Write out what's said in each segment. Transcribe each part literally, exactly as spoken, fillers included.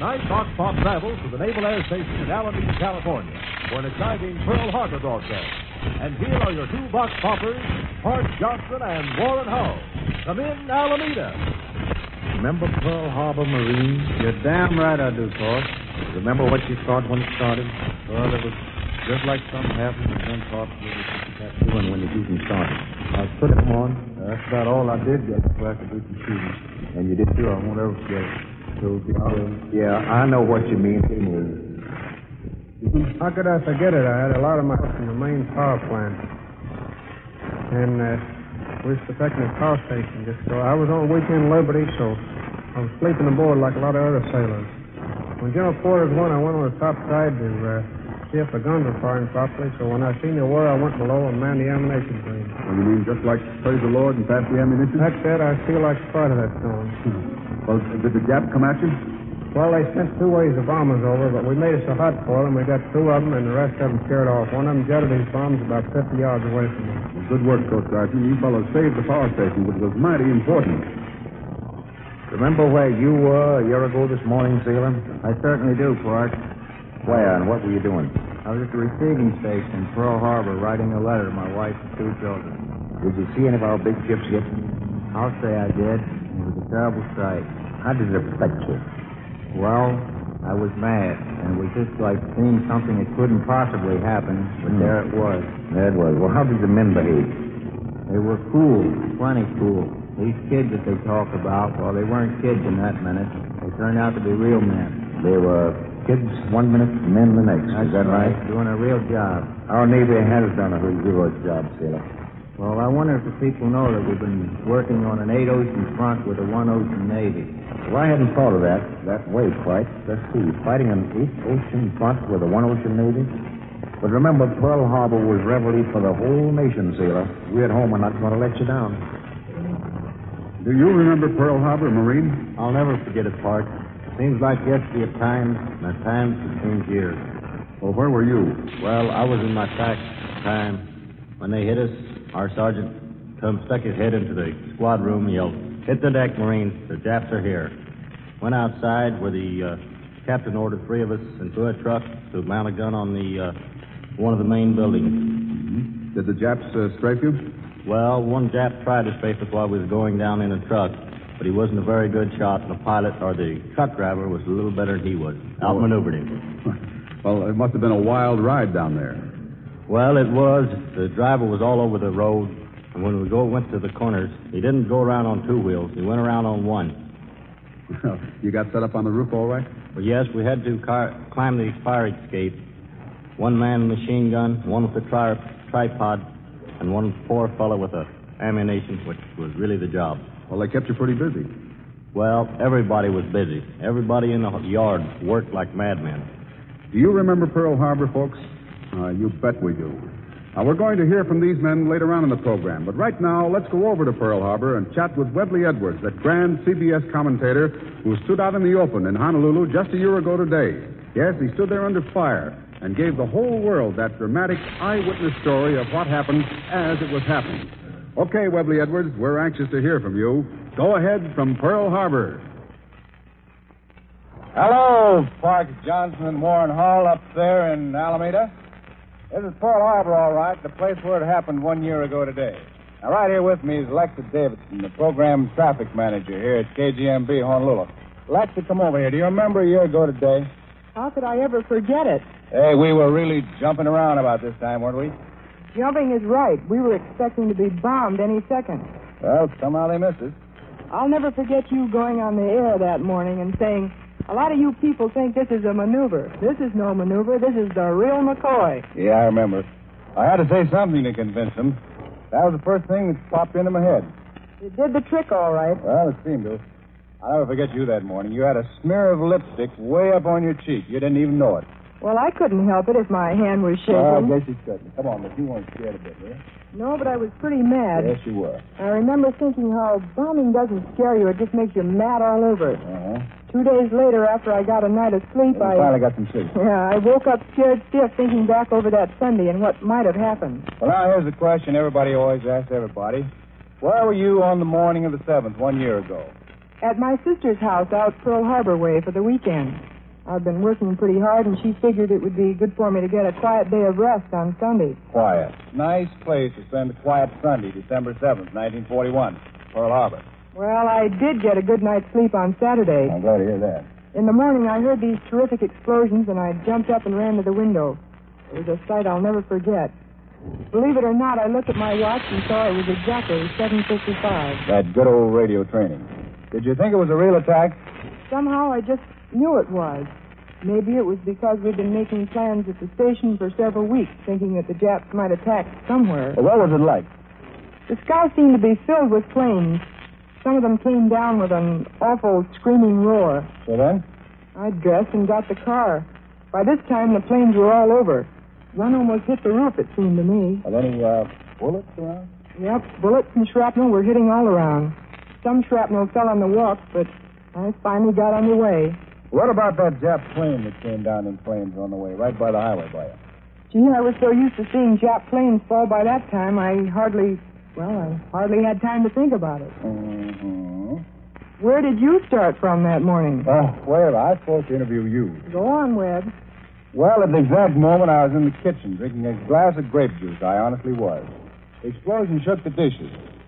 Tonight, Fox Pop travels to the Naval Air Station in Alameda, California, for an exciting Pearl Harbor broadcast. And here are your two box poppers, Park Johnson and Warren Hull. Come in, Alameda. Remember Pearl Harbor, Marine? You're damn right I do, Torch. Remember what you thought when it started? Well, it was just like something happened and then thought we That's doing when the shooting started. I put them on. That's about all I did get before I could do some shooting. And you did too. I won't ever forget it. So, yeah, I know what you mean. How could I forget it? I had a lot of my work in the main power plant. And uh, we was protecting the power station. Just so I was on weekend liberty, so I was sleeping aboard like a lot of other sailors. When General Porter's won, I went on the top side to uh, see if the guns were firing properly. So when I seen the war, I went below and manned the ammunition train. Oh, you mean just like praise the Lord and pass the ammunition? That's it. I feel like part of that storm. Well, did the Jap come at you? Well, they sent two waves of bombers over, but we made it so hot for them, we got two of them, and the rest of them scared off. One of them jetted his bombs about fifty yards away from us. Well, good work, Coach Sergeant. You fellows saved the power station, which was mighty important. Remember where you were a year ago this morning, Sailor? I certainly do, Clark. Where and what were you doing? I was at the receiving station in Pearl Harbor writing a letter to my wife and two children. Did you see any of our big ships yet? I'll say I did. It was a terrible sight. How did it affect you? Well, I was mad, and it was just like seeing something that couldn't possibly happen, but Hmm. there it was. There it was. Well, how did the men behave? They were cool, plenty cool. These kids that they talk about, well, they weren't kids in that minute. They turned out to be real men. They were kids one minute, men the next. That's Is that right? Doing a real job. Our Navy has done a heroic job, Sailor. Well, I wonder if the people know that we've been working on an eight-ocean front with a one-ocean Navy. Well, I hadn't thought of that that way quite. Let's see. Fighting an eight-ocean front with a one-ocean Navy? But remember, Pearl Harbor was reveille for the whole nation, Sailor. We at home are not going to let you down. Do you remember Pearl Harbor, Marine? I'll never forget it, Park. Seems like yesterday at times, and at times it seems years. Well, where were you? Well, I was in my sack at the time. When they hit us, our sergeant come stuck his head into the squad room and yelled, "Hit the deck, Marines. The Japs are here." Went outside where the uh, captain ordered three of us into a truck to mount a gun on the uh, one of the main buildings. Mm-hmm. Did the Japs uh, strafe you? Well, one Jap tried to strafe us while we was going down in a truck, but he wasn't a very good shot, and the pilot, or the truck driver, was a little better than he was. Outmaneuvered him. Well, it must have been a wild ride down there. Well, it was. The driver was all over the road, and when we go went to the corners, he didn't go around on two wheels. He went around on one. Well, you got set up on the roof all right? Well, yes, we had to car- climb the fire escape. One man machine gun, one with a tri- tripod, and one poor fellow with a ammunition, which was really the job. Well, they kept you pretty busy. Well, everybody was busy. Everybody in the yard worked like madmen. Do you remember Pearl Harbor, folks? Uh, you bet we do. Now, we're going to hear from these men later on in the program, but right now, let's go over to Pearl Harbor and chat with Webley Edwards, that grand C B S commentator who stood out in the open in Honolulu just a year ago today. Yes, he stood there under fire and gave the whole world that dramatic eyewitness story of what happened as it was happening. Okay, Webley Edwards, we're anxious to hear from you. Go ahead from Pearl Harbor. Hello, Park Johnson and Warren Hall up there in Alameda. This is Pearl Harbor, all right, the place where it happened one year ago today. Now, right here with me is Lexa Davidson, the program traffic manager here at K G M B Honolulu. Lexa, come over here. Do you remember a year ago today? How could I ever forget it? Hey, we were really jumping around about this time, weren't we? Jumping is right. We were expecting to be bombed any second. Well, somehow they missed us. I'll never forget you going on the air that morning and saying, "A lot of you people think this is a maneuver. This is no maneuver. This is the real McCoy." Yeah, I remember. I had to say something to convince them. That was the first thing that popped into my head. It did the trick all right. Well, it seemed to. I'll never forget you that morning. You had a smear of lipstick way up on your cheek. You didn't even know it. Well, I couldn't help it if my hand was shaking. Well, I guess you couldn't. Come on, but you weren't scared a bit, were you? No, but I was pretty mad. Yes, you were. I remember thinking how bombing doesn't scare you. It just makes you mad all over. Uh-huh. Two days later, after I got a night of sleep, Well, I... you finally got some sleep. Yeah, I woke up scared stiff thinking back over that Sunday and what might have happened. Well, now, here's the question everybody always asks everybody. Where were you on the morning of the seventh, one year ago? At my sister's house out Pearl Harbor way for the weekend. I've been working pretty hard, and she figured it would be good for me to get a quiet day of rest on Sunday. Quiet. Nice place to spend a quiet Sunday, December seventh, nineteen forty-one, Pearl Harbor. Well, I did get a good night's sleep on Saturday. I'm glad to hear that. In the morning, I heard these terrific explosions, and I jumped up and ran to the window. It was a sight I'll never forget. Believe it or not, I looked at my watch and saw it was exactly seven fifty-five. That good old radio training. Did you think it was a real attack? Somehow I just knew it was. Maybe it was because we'd been making plans at the station for several weeks, thinking that the Japs might attack somewhere. Well, what was it like? The sky seemed to be filled with planes. Some of them came down with an awful screaming roar. So then? I dressed and got the car. By this time, the planes were all over. One almost hit the roof, it seemed to me. Are there any uh, bullets around? Yep, bullets and shrapnel were hitting all around. Some shrapnel fell on the walk, but I finally got underway. What about that Jap plane that came down in flames on the way, right by the highway by you? Gee, I was so used to seeing Jap planes fall by that time, I hardly, well, I hardly had time to think about it. Mm-hmm. Where did you start from that morning? Oh, well, I was supposed to interview you. Go on, Webb. Well, at the exact moment I was in the kitchen drinking a glass of grape juice, I honestly was. The explosion shook the dishes.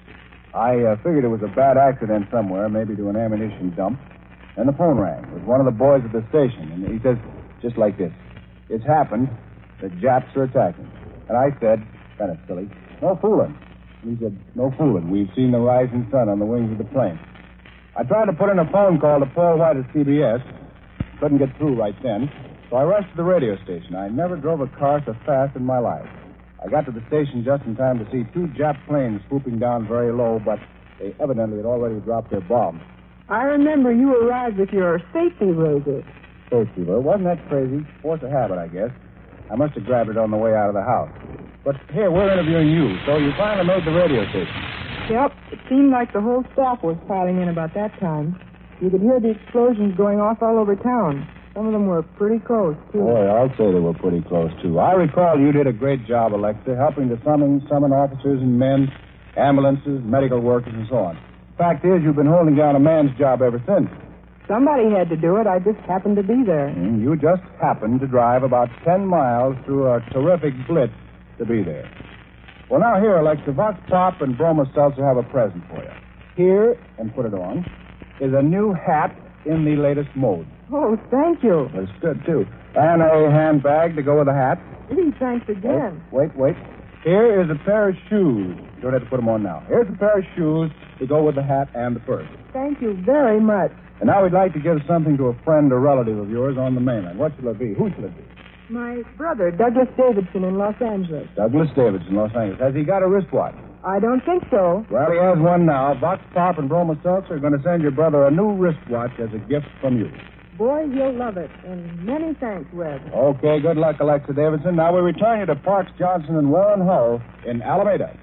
I uh, figured it was a bad accident somewhere, maybe to an ammunition dump. And the phone rang. It was one of the boys at the station, and he says, just like this, "It's happened. The Japs are attacking." And I said, kind of silly, "No fooling." And he said, "No fooling. We've seen the rising sun on the wings of the plane." I tried to put in a phone call to Paul White at C B S. Couldn't get through right then, so I rushed to the radio station. I never drove a car so fast in my life. I got to the station just in time to see two Jap planes swooping down very low, but they evidently had already dropped their bombs. I remember you arrived with your safety razor. Safety, well, wasn't that crazy? Force of habit, I guess. I must have grabbed it on the way out of the house. But here, we're interviewing you, so you finally made the radio station. Yep, it seemed like the whole staff was piling in about that time. You could hear the explosions going off all over town. Some of them were pretty close, too. Boy, I'll say they were pretty close, too. I recall you did a great job, Alexa, helping to summon, summon officers and men, ambulances, medical workers, and so on. Fact is, you've been holding down a man's job ever since. Somebody had to do it. I just happened to be there. Mm, you just happened to drive about ten miles through a terrific blitz to be there. Well, now here, Alexa, Vox Pop and Bromo Seltzer have a present for you. Here, and put it on, is a new hat in the latest mode. Oh, thank you. That's good, too. And a handbag to go with the hat. Gee, thanks again. Wait, wait, wait. Here is a pair of shoes. You don't have to put them on now. Here's a pair of shoes to go with the hat and the purse. Thank you very much. And now we'd like to give something to a friend or relative of yours on the mainland. What shall it be? Who shall it be? My brother, Douglas Davidson in Los Angeles. Douglas Davidson, Los Angeles. Has he got a wristwatch? I don't think so. Well, he has one now. Vox Pop and Bromo Seltzer are going to send your brother a new wristwatch as a gift from you. Boy, he'll love it. And many thanks, Webb. Okay, good luck, Alexa Davidson. Now we return you to Parks Johnson and Warren Hull in Alameda.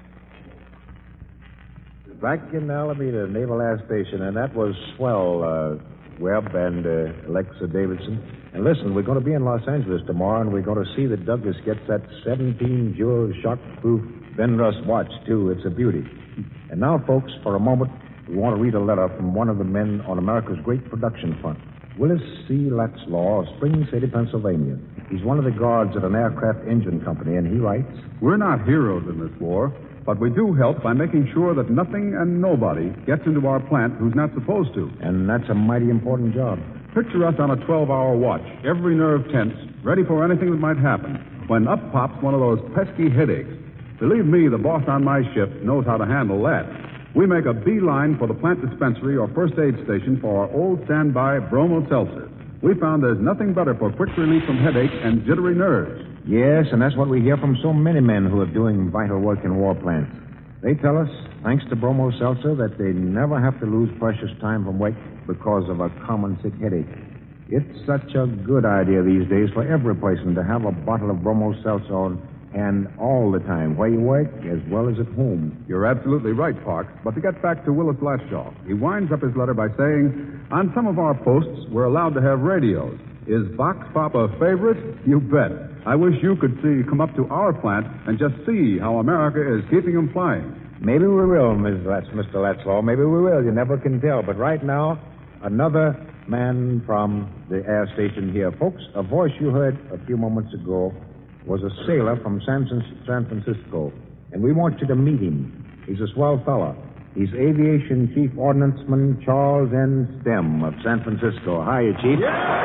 Back in Alameda Naval Air Station, and that was swell, uh, Webb and uh, Alexa Davidson. And listen, we're going to be in Los Angeles tomorrow, and we're going to see that Douglas gets that seventeen jewel shock-proof Benrus watch, too. It's a beauty. And now, folks, for a moment, we want to read a letter from one of the men on America's great production front, Willis C. Latzlaw of Spring City, Pennsylvania. He's one of the guards at an aircraft engine company, and he writes, "We're not heroes in this war, but we do help by making sure that nothing and nobody gets into our plant who's not supposed to. And that's a mighty important job. Picture us on a twelve-hour watch, every nerve tense, ready for anything that might happen, when up pops one of those pesky headaches. Believe me, the boss on my ship knows how to handle that. We make a beeline for the plant dispensary or first aid station for our old standby Bromo Seltzer. We found there's nothing better for quick relief from headache and jittery nerves. Yes, and that's what we hear from so many men who are doing vital work in war plants. They tell us, thanks to Bromo Seltzer, that they never have to lose precious time from work because of a common sick headache. It's such a good idea these days for every person to have a bottle of Bromo Seltzer on hand all the time, where you work as well as at home. You're absolutely right, Parks. But to get back to Willis Latshaw, he winds up his letter by saying, on some of our posts, we're allowed to have radios. Is Vox Pop a favorite? You bet. I wish you could see, come up to our plant and just see how America is keeping them flying. Maybe we will, Miz Latz, Mister Latzlaw. Maybe we will. You never can tell. But right now, another man from the air station here. Folks, a voice you heard a few moments ago was a sailor from San, San Francisco, and we want you to meet him. He's a swell fella. He's Aviation Chief Ordnanceman Charles N. Stem of San Francisco. Hiya, Chief.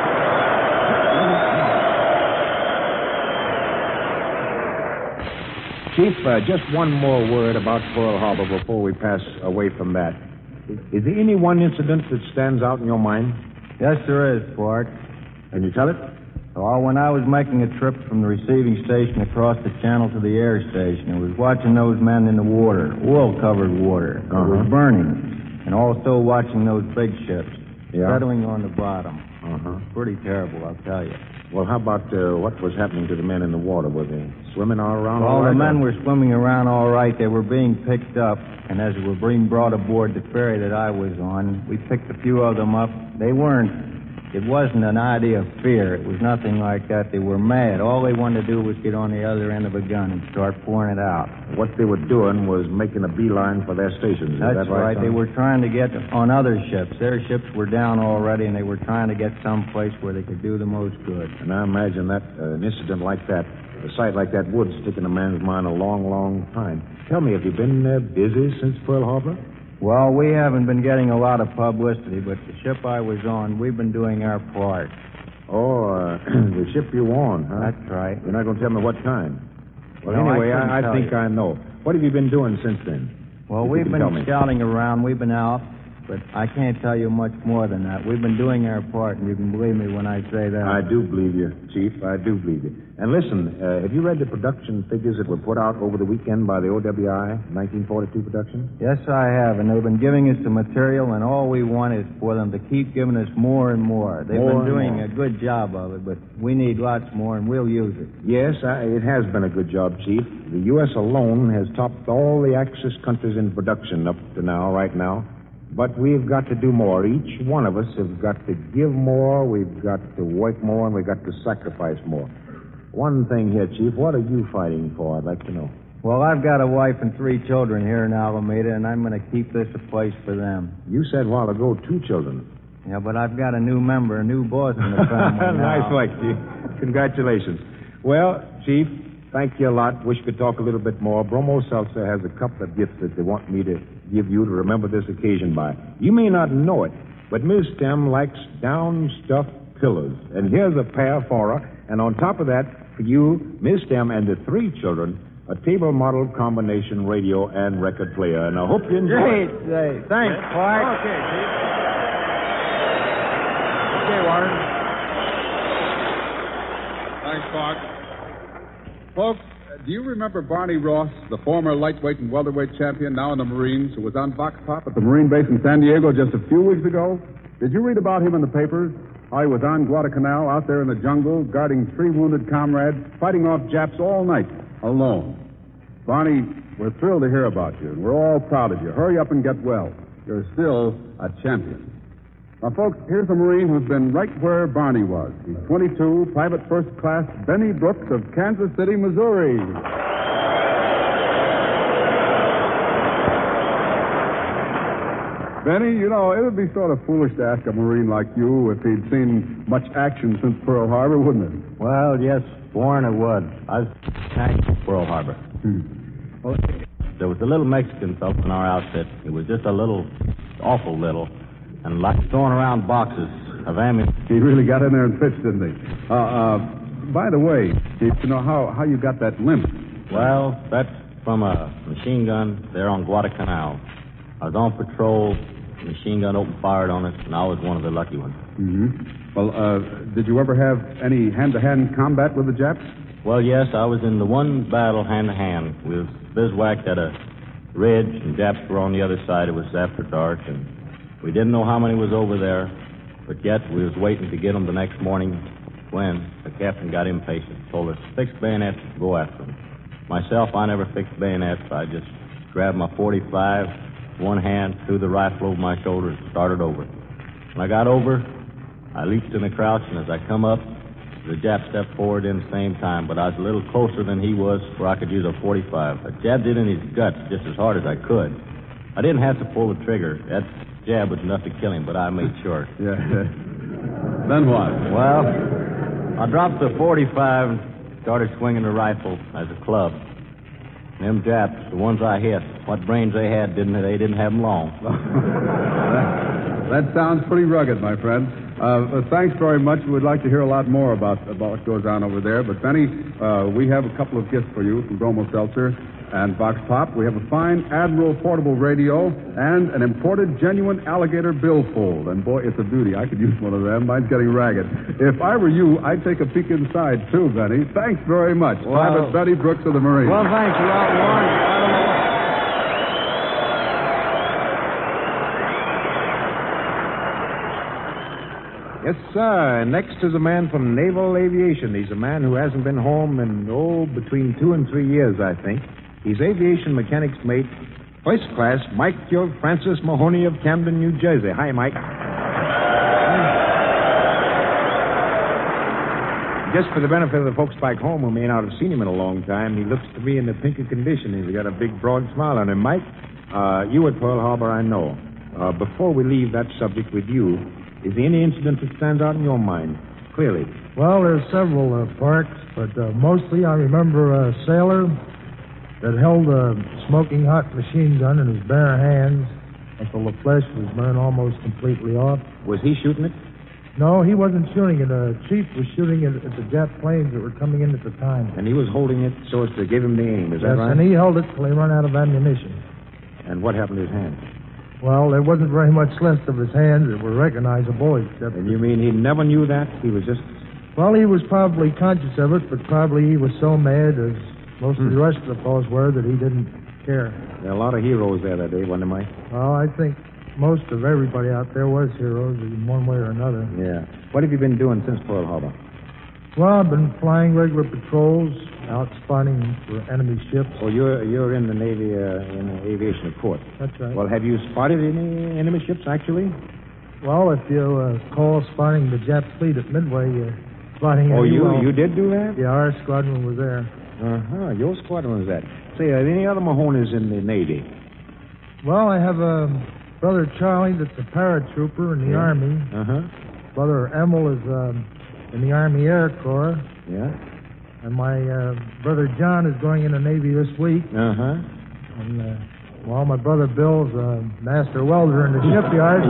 Chief, uh, just one more word about Pearl Harbor before we pass away from that. Is there any one incident that stands out in your mind? Yes, there is, Bart. Can you tell it? Well, when I was making a trip from the receiving station across the channel to the air station, I was watching those men in the water, oil-covered water. Uh-huh. It was burning. And also watching those big ships Yeah. settling on the bottom. Uh-huh. Pretty terrible, I'll tell you. Well, how about uh, what was happening to the men in the water? Were they swimming all around? Well, all right, the men or- were swimming around all right. They were being picked up, and as they were being brought aboard the ferry that I was on, we picked a few of them up. They weren't, it wasn't an idea of fear. It was nothing like that. They were mad. All they wanted to do was get on the other end of a gun and start pouring it out. What they were doing was making a beeline for their stations. Is That's that right? right. They son? were trying to get on other ships. Their ships were down already, and they were trying to get someplace where they could do the most good. And I imagine that uh, an incident like that, a sight like that would stick in a man's mind a long, long time. Tell me, have you been uh, busy since Pearl Harbor? Well, we haven't been getting a lot of publicity, but the ship I was on, we've been doing our part. Oh, uh, the ship you on, huh? That's right. You're not going to tell me what time? Well, No, I anyway, couldn't I, I tell think you. I know. What have you been doing since then? Well, If you we've can been tell me. scouting around. We've been out, but I can't tell you much more than that. We've been doing our part, and you can believe me when I say that. I do believe you, Chief. I do believe you. And listen, uh, have you read the production figures that were put out over the weekend by the O W I, nineteen forty-two production? Yes, I have, and they've been giving us the material, and all we want is for them to keep giving us more and more. They've More been and doing more. a good job of it, but we need lots more, and we'll use it. Yes, I, it has been a good job, Chief. The U S alone has topped all the Axis countries in production up to now, right now. But we've got to do more. Each one of us has got to give more, we've got to work more, and we've got to sacrifice more. One thing here, Chief, what are you fighting for? I'd like to know. Well, I've got a wife and three children here in Alameda, and I'm going to keep this a place for them. You said a while ago two children. Yeah, but I've got a new member, a new boss in the family now. Nice work, Chief. Congratulations. Well, Chief, thank you a lot. Wish we could talk a little bit more. Bromo Seltzer has a couple of gifts that they want me to give you to remember this occasion by. You may not know it, but Miss Stem likes down-stuffed pillows. And here's a pair for her. And on top of that, for you, Miss Stem, and the three children, a table model combination radio and record player. And I hope you enjoy Great, it. say, thanks, Clark. Okay, Chief. Okay, Warren. Thanks, Clark. Folks, uh, do you remember Barney Ross, the former lightweight and welterweight champion, now in the Marines, who was on box top at the Marine base in San Diego just a few weeks ago? Did you read about him in the papers? How he was on Guadalcanal, out there in the jungle, guarding three wounded comrades, fighting off Japs all night, alone. Barney, we're thrilled to hear about you, and we're all proud of you. Hurry up and get well. You're still a champion. Now, folks, here's a Marine who's been right where Barney was. He's twenty-two, Private First Class Benny Brooks of Kansas City, Missouri. Benny, you know, it would be sort of foolish to ask a Marine like you if he'd seen much action since Pearl Harbor, wouldn't it? Well, yes, Warren, it would. I was at Pearl Harbor. Hmm. Well, there was a little Mexican fellow in our outfit. He was just a little, awful little, and like throwing around boxes of ammunition. He really got in there and pitched, didn't he? Uh, uh, by the way, Chief, you know how, how you got that limp? Well, that's from a machine gun there on Guadalcanal. I was on patrol, the machine gun opened fired on us, and I was one of the lucky ones. Mm-hmm. Well, uh, did you ever have any hand-to-hand combat with the Japs? Well, yes, I was in the one battle hand-to-hand. We was bivouacked at a ridge, and Japs were on the other side. It was after dark, and we didn't know how many was over there, but yet we was waiting to get them the next morning when the captain got impatient, told us, fix bayonets, go after them. Myself, I never fixed bayonets. I just grabbed my forty-five, one hand, threw the rifle over my shoulder, and started over. When I got over, I leaped in the crouch, and as I come up, the Jap stepped forward in the same time, but I was a little closer than he was where I could use a forty-five. I jabbed it in his guts just as hard as I could. I didn't have to pull the trigger. That jab was enough to kill him, but I made sure. Yeah. Then what? Well, I dropped the forty-five and started swinging the rifle as a club. Them Japs, the ones I hit, what brains they had, didn't they? They didn't have them long. that, that sounds pretty rugged, my friend. Uh, thanks very much. We'd like to hear a lot more about, about what goes on over there. But, Benny, uh, we have a couple of gifts for you from Bromo Seltzer and Vox Pop. We have a fine Admiral portable radio and an imported genuine alligator billfold. And, boy, it's a beauty. I could use one of them. Mine's getting ragged. If I were you, I'd take a peek inside, too, Benny. Thanks very much. Well, Private Betty Brooks of the Marines. Well, thanks a lot, Warren. Yes, sir. Next is a man from Naval Aviation. He's a man who hasn't been home in, oh, between two and three years, I think. He's aviation mechanics mate, first class, Mike Q. Francis Mahoney of Camden, New Jersey. Hi, Mike. Just for the benefit of the folks back home who may not have seen him in a long time, he looks to be in the pink of condition. He's got a big, broad smile on him. Mike, uh, you at Pearl Harbor, I know. Uh, before we leave that subject with you, is there any incident that stands out in your mind? Clearly. Well, there's several, uh, Parks, but uh, mostly I remember a sailor that held a smoking hot machine gun in his bare hands until the flesh was burned almost completely off. Was he shooting it? No, he wasn't shooting it. A chief was shooting it at the Jap planes that were coming in at the time. And he was holding it so as to give him the aim, is yes, that right? And he held it till he ran out of ammunition. And what happened to his hand? Well, there wasn't very much left of his hands that were recognizable. Except and you mean he never knew that? He was just... Well, he was probably conscious of it, but probably he was so mad, as most hmm. of the rest of the fellows were, that he didn't care. There are a lot of heroes there that day, wasn't there, Mike? Well, I think most of everybody out there was heroes in one way or another. Yeah. What have you been doing since Pearl Harbor? Well, I've been flying regular patrols, out spotting for enemy ships. Oh, you're you're in the Navy, uh, in the aviation, of course. That's right. Well, have you spotted any enemy ships, actually? Well, if you uh, call spotting the Jap fleet at Midway, uh, spotting... Oh, you well, you did do that? Yeah, our squadron was there. Uh-huh, your squadron was that. Say, are there any other Mahones in the Navy? Well, I have a brother Charlie that's a paratrooper in the yeah. Army. Uh-huh. Brother Emil is um, in the Army Air Corps. Yeah. And my uh, brother John is going in the Navy this week. Uh-huh. And, uh, well, my brother Bill's a master welder in the shipyard.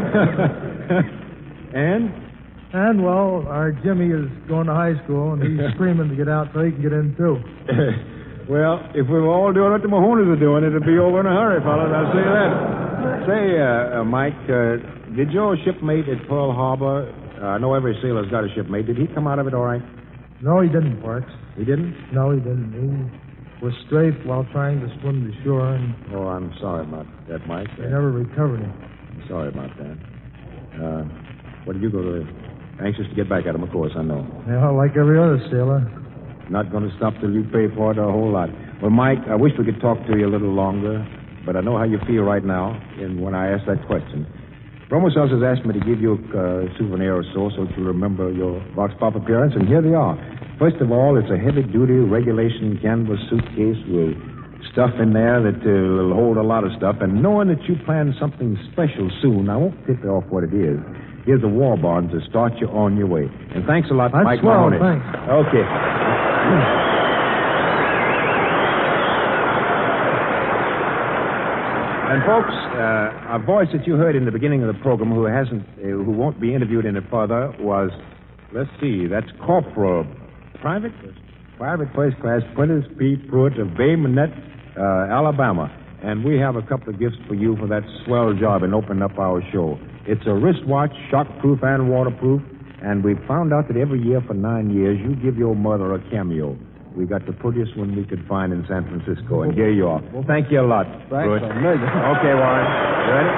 Yeah. and? And, well, our Jimmy is going to high school, and he's screaming to get out so he can get in, too. Well, if we were all doing what the Mahones are doing, it'd be over in a hurry, fellas. I'll say that. Say, uh, uh, Mike, uh, did your shipmate at Pearl Harbor, uh, I know every sailor's got a shipmate, did he come out of it all right? No, he didn't, Parks. He didn't? No, he didn't. He was strafed while trying to swim to shore, and... Oh, I'm sorry about that, Mike. They never recovered him. I'm sorry about that. Uh, what did you go to... Anxious to get back at him, of course, I know. Yeah, like every other sailor. Not going to stop till you pay for it a whole lot. Well, Mike, I wish we could talk to you a little longer, but I know how you feel right now, and when I ask that question. Bromosels has asked me to give you a uh, souvenir or so, so that you remember your Vox Pop appearance, and here they are. First of all, it's a heavy-duty regulation canvas suitcase with stuff in there that uh, will hold a lot of stuff, and knowing that you plan something special soon, I won't tip you off what it is. Here's a war bond to start you on your way. And thanks a lot, That's Mike swell, Mahoney. Thanks. Okay. And folks, uh, a voice that you heard in the beginning of the program, who hasn't, uh, who won't be interviewed any further, was, let's see, that's Corporal Private, Private First Class Prentice P. Pruitt of Bay Minette, uh, Alabama. And we have a couple of gifts for you for that swell job in opening up our show. It's a wristwatch, shockproof and waterproof, and we found out that every year for nine years you give your mother a cameo. We got the prettiest one we could find in San Francisco, and here you are. Well, thank you a lot. Thanks a million. Okay, Warren. You ready?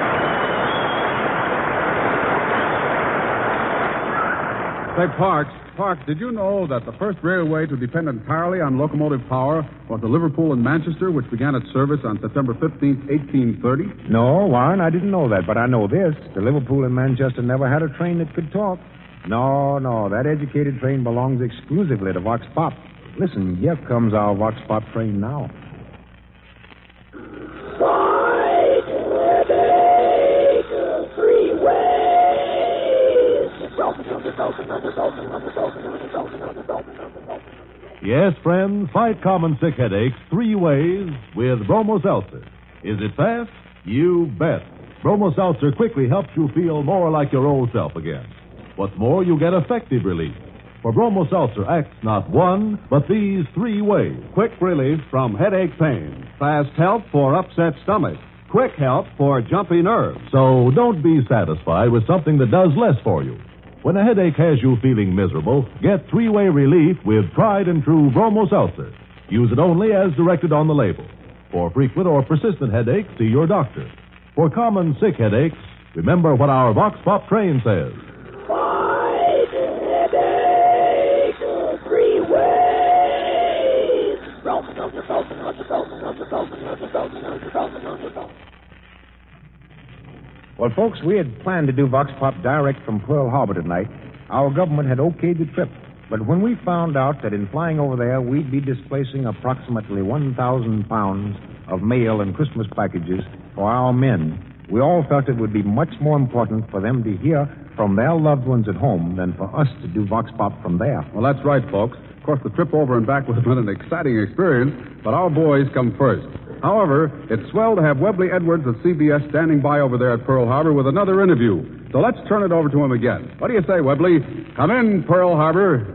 Say, Parks, Parks, did you know that the first railway to depend entirely on locomotive power was the Liverpool and Manchester, which began its service on September fifteenth, eighteen thirty? No, Warren, I didn't know that, but I know this. The Liverpool and Manchester never had a train that could talk. No, no, that educated train belongs exclusively to Vox Pop. Listen, here comes our Vox Pop train now. Fight, freeways, the Yes, friends, fight common sick headaches three ways with Bromo Seltzer. Is it fast? You bet. Bromo Seltzer quickly helps you feel more like your old self again. What's more, you get effective relief. For Bromo Seltzer acts not one, but these three ways. Quick relief from headache pain. Fast help for upset stomach. Quick help for jumpy nerves. So don't be satisfied with something that does less for you. When a headache has you feeling miserable, get three-way relief with tried and true Bromo Seltzer. Use it only as directed on the label. For frequent or persistent headaches, see your doctor. For common sick headaches, remember what our Vox Pop train says. Fight headache three ways. Well, folks, we had planned to do Vox Pop direct from Pearl Harbor tonight. Our government had okayed the trip. But when we found out that in flying over there, we'd be displacing approximately one thousand pounds of mail and Christmas packages for our men, we all felt it would be much more important for them to hear from their loved ones at home than for us to do Vox Pop from there. Well, that's right, folks. Of course, the trip over and back would have been an exciting experience, but our boys come first. However, it's swell to have Webley Edwards of C B S standing by over there at Pearl Harbor with another interview. So let's turn it over to him again. What do you say, Webley? Come in, Pearl Harbor.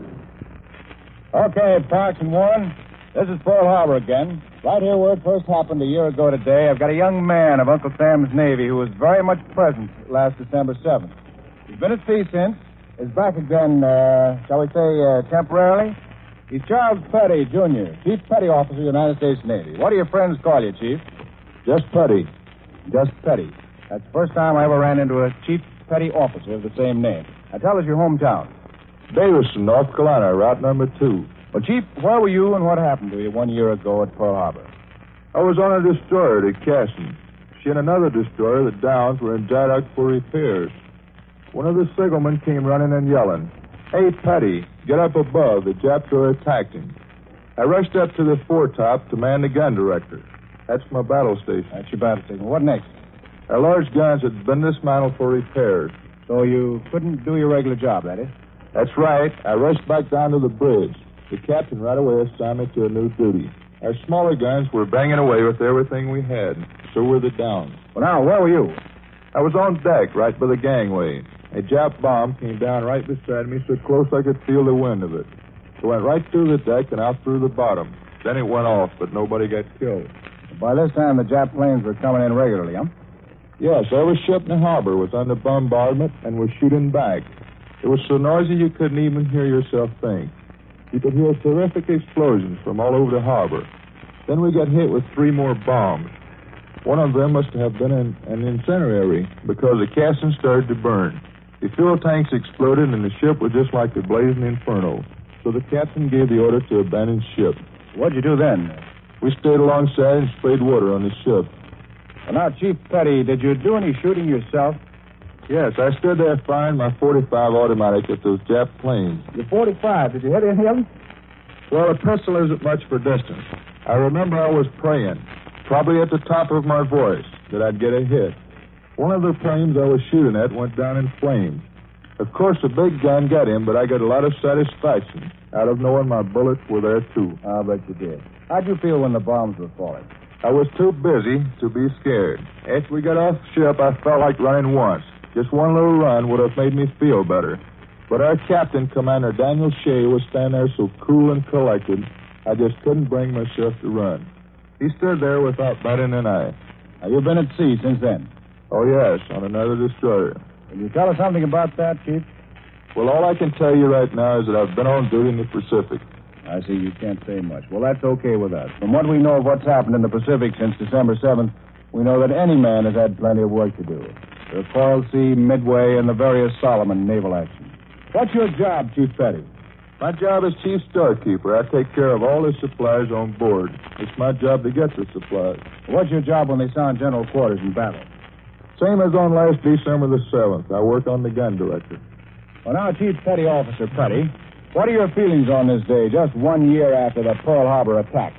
Okay, Parks and Warren. This is Pearl Harbor again. Right here where it first happened a year ago today, I've got a young man of Uncle Sam's Navy who was very much present last December seventh. He's been at sea since. Is back again, uh, shall we say, uh, temporarily. He's Charles Petty, Junior, Chief Petty Officer of the United States Navy. What do your friends call you, Chief? Just Petty. Just Petty. That's the first time I ever ran into a Chief Petty Officer of the same name. Now tell us your hometown. Davison, North Carolina, route number two. Well, Chief, where were you and what happened to you one year ago at Pearl Harbor? I was on a destroyer at Cassin. She and another destroyer, the Downs, were in dry dock for repairs. One of the signalmen came running and yelling, "Hey, Petty, get up above. The Japs are attacking." I rushed up to the foretop to man the gun director. That's my battle station. That's your battle station. What next? Our large guns had been dismantled for repairs. So you couldn't do your regular job, that is? That's right. I rushed back down to the bridge. The captain right away assigned me to a new duty. Our smaller guns were banging away with everything we had. So were the Downs. Well, now, where were you? I was on deck, right by the gangway. A Jap bomb came down right beside me so close I could feel the wind of it. It went right through the deck and out through the bottom. Then it went off, but nobody got killed. By this time, the Jap planes were coming in regularly, huh? Yes, every ship in the harbor was under bombardment and was shooting back. It was so noisy you couldn't even hear yourself think. You could hear terrific explosions from all over the harbor. Then we got hit with three more bombs. One of them must have been an, an incendiary because the casting started to burn. The fuel tanks exploded and the ship was just like a blazing inferno. So the captain gave the order to abandon ship. What'd you do then? We stayed alongside and sprayed water on the ship. Well, now, Chief Petty, did you do any shooting yourself? Yes, I stood there firing my forty-five automatic at those Jap planes. Your forty-five, did you hit any of them? Well, a pistol isn't much for distance. I remember I was praying, probably at the top of my voice, that I'd get a hit. One of the planes I was shooting at went down in flames. Of course, the big gun got him, but I got a lot of satisfaction out of knowing my bullets were there, too. I'll bet you did. How'd you feel when the bombs were falling? I was too busy to be scared. After we got off ship, I felt like running once. Just one little run would have made me feel better. But our captain, Commander Daniel Shea, was standing there so cool and collected, I just couldn't bring myself to run. He stood there without batting an eye. Now, you've been at sea since then? Oh, yes, on another destroyer. Can you tell us something about that, Chief? Well, all I can tell you right now is that I've been on duty in the Pacific. I see you can't say much. Well, that's okay with us. From what we know of what's happened in the Pacific since December seventh, we know that any man has had plenty of work to do. The Coral Sea, Midway, and the various Solomon naval actions. What's your job, Chief Petty? My job is chief storekeeper. I take care of all the supplies on board. It's my job to get the supplies. What's your job when they sound general quarters in battle? Same as on last December the seventh. I work on the gun director. Well, now, Chief Petty Officer Petty, what are your feelings on this day, just one year after the Pearl Harbor attack?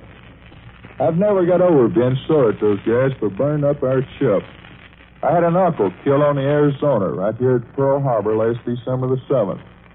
I've never got over being sore at those guys for burning up our ship. I had an uncle killed on the Arizona right here at Pearl Harbor last December the seventh.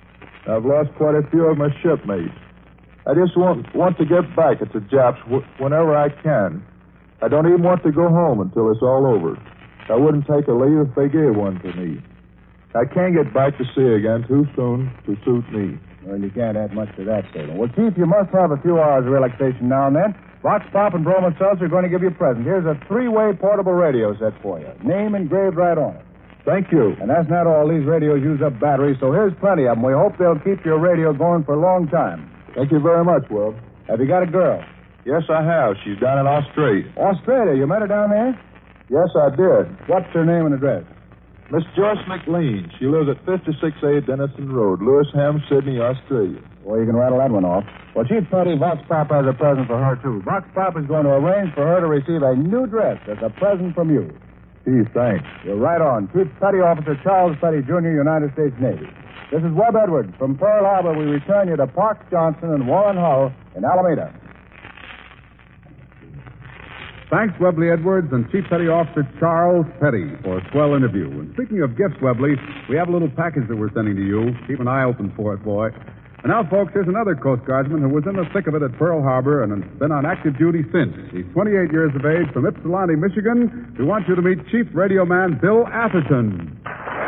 I've lost quite a few of my shipmates. I just want want to get back at the Japs wh- whenever I can. I don't even want to go home until it's all over. I wouldn't take a leave if they gave one to me. I can't get back to sea again too soon to suit me. Well, you can't add much to that statement. Well, Chief, you must have a few hours of relaxation now and then. Vox Pop and Bromo Seltzer are going to give you a present. Here's a three-way portable radio set for you. Name engraved right on it. Thank you. And that's not all. These radios use up batteries, so here's plenty of them. We hope they'll keep your radio going for a long time. Thank you very much, Will. Have you got a girl? Yes, I have. She's down in Australia. Australia? You met her down there? Yes, I did. What's her name and address? Miss Joyce McLean. She lives at fifty-six A Denison Road, Lewisham, Sydney, Australia. Well, you can rattle that one off. Well, Chief Petty, Vox Pop has a present for her, too. Vox Pop is going to arrange for her to receive a new dress as a present from you. Gee, thanks. You're right on. Chief Petty Officer Charles Petty, Junior, United States Navy. This is Webb Edwards. From Pearl Harbor, we return you to Parks Johnson and Warren Hull in Alameda. Thanks, Webley Edwards and Chief Petty Officer Charles Petty for a swell interview. And speaking of gifts, Webley, we have a little package that we're sending to you. Keep an eye open for it, boy. And now, folks, here's another Coast Guardsman who was in the thick of it at Pearl Harbor and has been on active duty since. He's twenty-eight years of age from Ypsilanti, Michigan. We want you to meet Chief Radio Man Bill Atherton.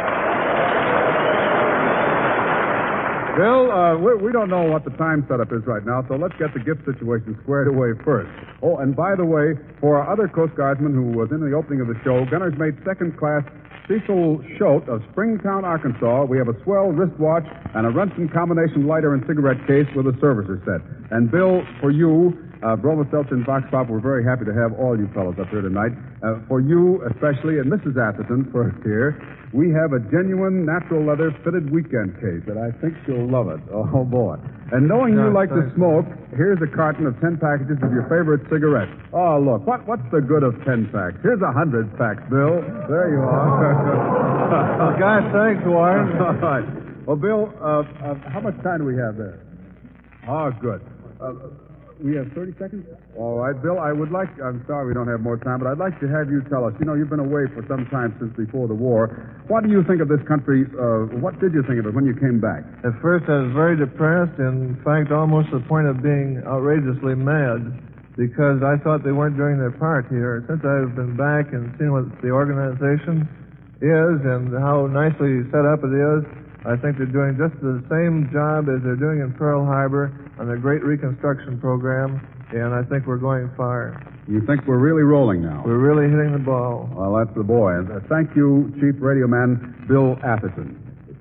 Bill, uh, we, we don't know what the time setup is right now, so let's get the gift situation squared away first. Oh, and by the way, for our other Coast Guardsman who was in the opening of the show, Gunner's Mate Second Class Cecil Schote of Springtown, Arkansas, we have a swell wristwatch and a Runson combination lighter and cigarette case with a servicer set. And Bill, for you, uh, Bromo Seltzer and Vox Pop, we're very happy to have all you fellows up here tonight. Uh, for you especially, and Missus Atherton first here, we have a genuine natural leather fitted weekend case that I think you'll love it. Oh, boy. And knowing you like to smoke, here's a carton of ten packages of your favorite cigarettes. Oh, look, what, what's the good of ten packs? Here's a hundred packs, Bill. There you are. Well, guys, thanks, Warren. All right. Well, Bill, uh, uh, how much time do we have there? Oh, good. Uh, we have thirty seconds? All right, Bill, I would like, I'm sorry we don't have more time, but I'd like to have you tell us, you know, you've been away for some time since before the war. What do you think of this country? Uh, what did you think of it when you came back? At first, I was very depressed, in fact, almost to the point of being outrageously mad, because I thought they weren't doing their part here. Since I've been back and seen what the organization is and how nicely set up it is, I think they're doing just the same job as they're doing in Pearl Harbor on their great reconstruction program, and I think we're going far. You think we're really rolling now? We're really hitting the ball. Well, that's the boy. Uh, thank you, Chief Radio Man Bill Atherton.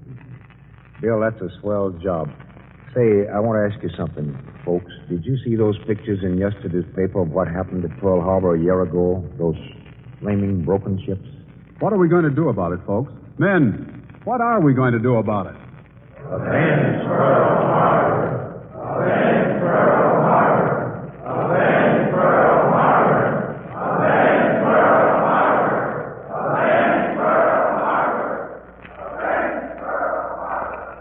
Bill, that's a swell job. Say, I want to ask you something, folks. Did you see those pictures in yesterday's paper of what happened at Pearl Harbor a year ago? Those flaming broken ships? What are we going to do about it, folks? Men, what are we going to do about it? Avenge Pearl Harbor! Avenge Pearl Harbor! Avenge Pearl Harbor! Avenge Pearl Harbor! Avenge Pearl Harbor! Avenge Pearl Harbor!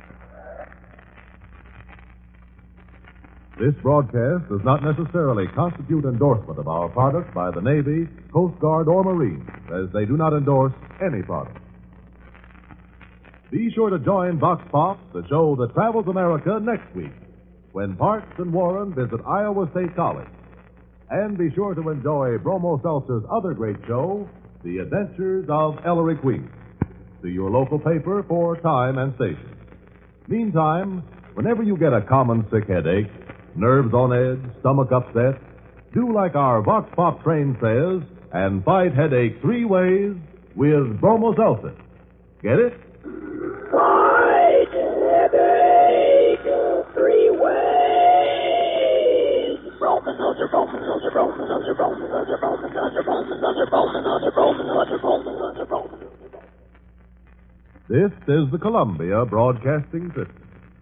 This broadcast does not necessarily constitute endorsement of our product by the Navy, Coast Guard, or Marines, as they do not endorse any product. Be sure to join Vox Pop, the show that travels America, next week, when Parks and Warren visit Iowa State College. And be sure to enjoy Bromo Seltzer's other great show, The Adventures of Ellery Queen. See your local paper for time and station. Meantime, whenever you get a common sick headache, nerves on edge, stomach upset, do like our Vox Pop train says and fight headache three ways with Bromo Seltzer. Get it? Fight headache three ways. Bromo Seltzer, Bromo Seltzer, Bromo Seltzer, Bromo Seltzer, Bromo Seltzer, Bromo Seltzer, Bromo Seltzer, Bromo Seltzer, Bromo Seltzer, Bromo Seltzer. This is the Columbia Broadcasting System.